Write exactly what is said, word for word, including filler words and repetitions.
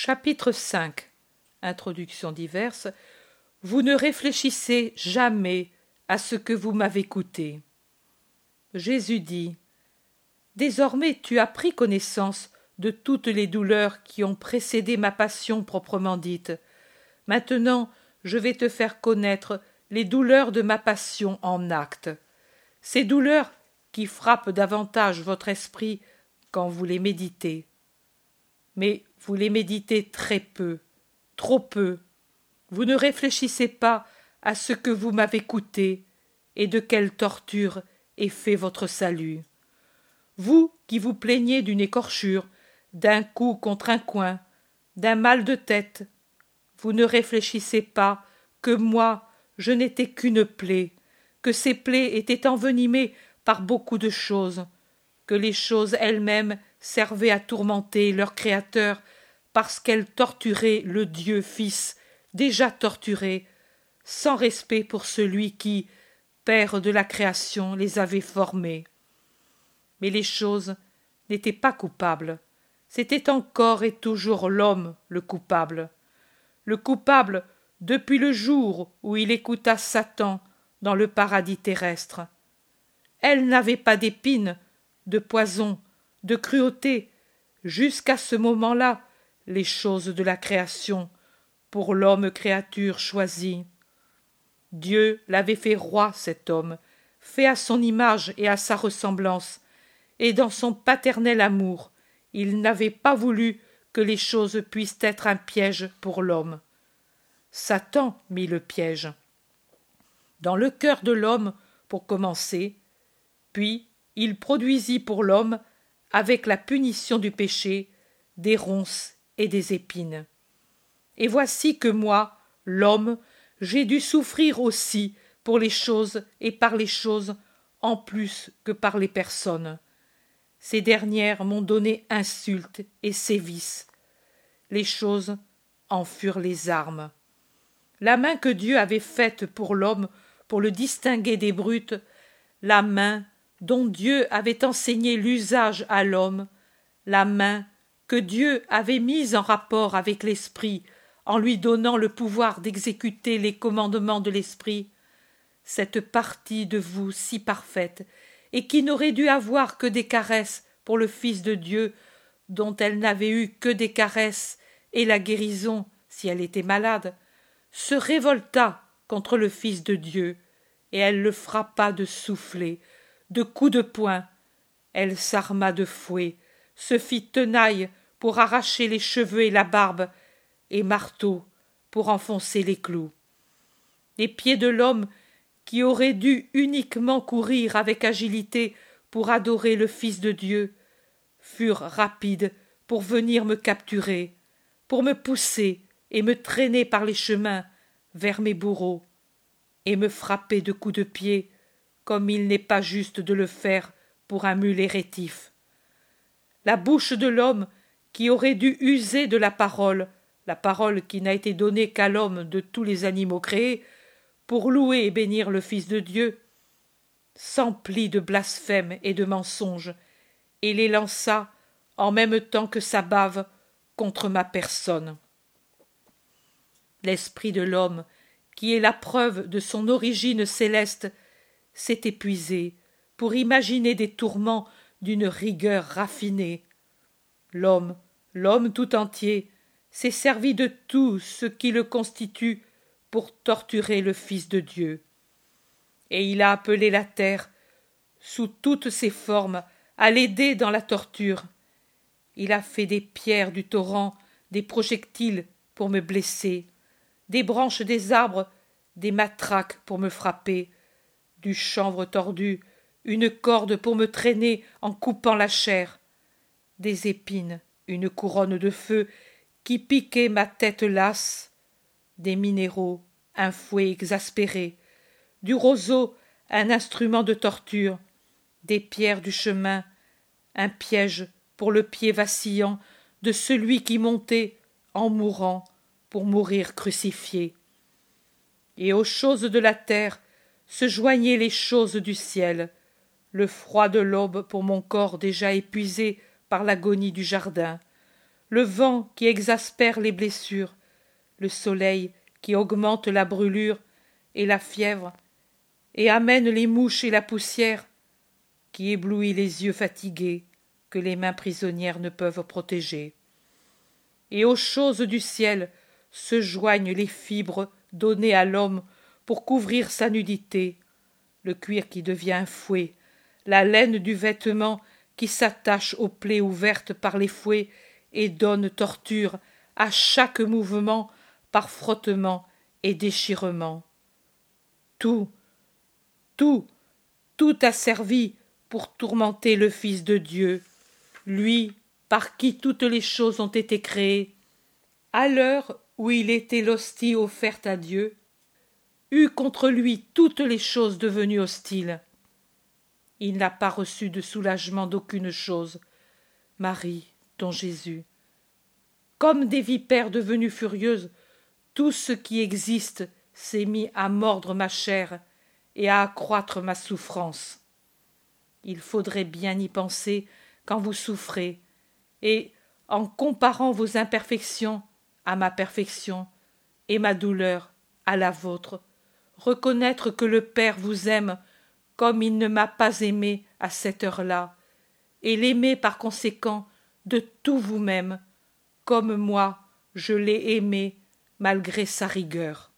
Chapitre cinq. Introduction diverse. Vous ne réfléchissez jamais à ce que vous m'avez coûté. Jésus dit : Désormais tu as pris connaissance de toutes les douleurs qui ont précédé ma passion proprement dite. Maintenant, je vais te faire connaître les douleurs de ma passion en actes. Ces douleurs qui frappent davantage votre esprit quand vous les méditez. Mais vous les méditez très peu, trop peu. Vous ne réfléchissez pas à ce que vous m'avez coûté et de quelle torture est fait votre salut. Vous qui vous plaignez d'une écorchure, d'un coup contre un coin, d'un mal de tête, vous ne réfléchissez pas que moi, je n'étais qu'une plaie, que ces plaies étaient envenimées par beaucoup de choses, que les choses elles-mêmes servaient à tourmenter leur Créateur parce qu'elles torturaient le Dieu Fils déjà torturé, sans respect pour celui qui, Père de la création, les avait formés. Mais les choses n'étaient pas coupables, c'était encore et toujours l'homme le coupable. Le coupable depuis le jour où il écouta Satan dans le paradis terrestre. Elle n'avait pas d'épines, de poison, de cruauté, jusqu'à ce moment-là, les choses de la création, pour l'homme créature choisie. Dieu l'avait fait roi, cet homme, fait à son image et à sa ressemblance, et dans son paternel amour, il n'avait pas voulu que les choses puissent être un piège pour l'homme. Satan mit le piège dans le cœur de l'homme pour commencer, puis il produisit pour l'homme, avec la punition du péché, des ronces et des épines. Et voici que moi, l'homme, j'ai dû souffrir aussi pour les choses et par les choses en plus que par les personnes. Ces dernières m'ont donné insultes et sévices. Les choses en furent les armes. La main que Dieu avait faite pour l'homme, pour le distinguer des brutes, la main dont Dieu avait enseigné l'usage à l'homme, la main que Dieu avait mise en rapport avec l'esprit, en lui donnant le pouvoir d'exécuter les commandements de l'esprit, cette partie de vous si parfaite, et qui n'aurait dû avoir que des caresses pour le Fils de Dieu, dont elle n'avait eu que des caresses et la guérison si elle était malade, se révolta contre le Fils de Dieu, et elle le frappa de soufflets, de coups de poing. Elle s'arma de fouet, se fit tenaille pour arracher les cheveux et la barbe, et marteau pour enfoncer les clous. Les pieds de l'homme, qui aurait dû uniquement courir avec agilité pour adorer le Fils de Dieu, furent rapides pour venir me capturer, pour me pousser et me traîner par les chemins vers mes bourreaux, et me frapper de coups de pied, comme il n'est pas juste de le faire pour un mulet rétif. La bouche de l'homme, qui aurait dû user de la parole, la parole qui n'a été donnée qu'à l'homme de tous les animaux créés, pour louer et bénir le Fils de Dieu, s'emplit de blasphèmes et de mensonges, et les lança, en même temps que sa bave, contre ma personne. L'esprit de l'homme, qui est la preuve de son origine céleste, s'est épuisé pour imaginer des tourments d'une rigueur raffinée. L'homme, l'homme tout entier, s'est servi de tout ce qui le constitue pour torturer le Fils de Dieu. Et il a appelé la terre, sous toutes ses formes, à l'aider dans la torture. Il a fait des pierres du torrent, des projectiles pour me blesser, des branches des arbres, des matraques pour me frapper, du chanvre tordu, une corde pour me traîner en coupant la chair, des épines, une couronne de feu qui piquait ma tête lasse, des minéraux, un fouet exaspéré, du roseau, un instrument de torture, des pierres du chemin, un piège pour le pied vacillant de celui qui montait, en mourant, pour mourir crucifié. Et aux choses de la terre se joignaient les choses du ciel, le froid de l'aube pour mon corps déjà épuisé par l'agonie du jardin, le vent qui exaspère les blessures, le soleil qui augmente la brûlure et la fièvre, et amène les mouches et la poussière, qui éblouit les yeux fatigués que les mains prisonnières ne peuvent protéger. Et aux choses du ciel se joignent les fibres données à l'homme pour couvrir sa nudité, le cuir qui devient un fouet, la laine du vêtement qui s'attache aux plaies ouvertes par les fouets et donne torture à chaque mouvement par frottement et déchirement. Tout, tout, tout a servi pour tourmenter le Fils de Dieu, lui par qui toutes les choses ont été créées, à l'heure où il était l'hostie offerte à Dieu, eut contre lui toutes les choses devenues hostiles. Il n'a pas reçu de soulagement d'aucune chose, Marie, ton Jésus. Comme des vipères devenues furieuses, tout ce qui existe s'est mis à mordre ma chair et à accroître ma souffrance. Il faudrait bien y penser quand vous souffrez, et, en comparant vos imperfections à ma perfection et ma douleur à la vôtre, reconnaître que le Père vous aime comme il ne m'a pas aimé à cette heure-là, et l'aimer par conséquent de tout vous-même, comme moi je l'ai aimé malgré sa rigueur.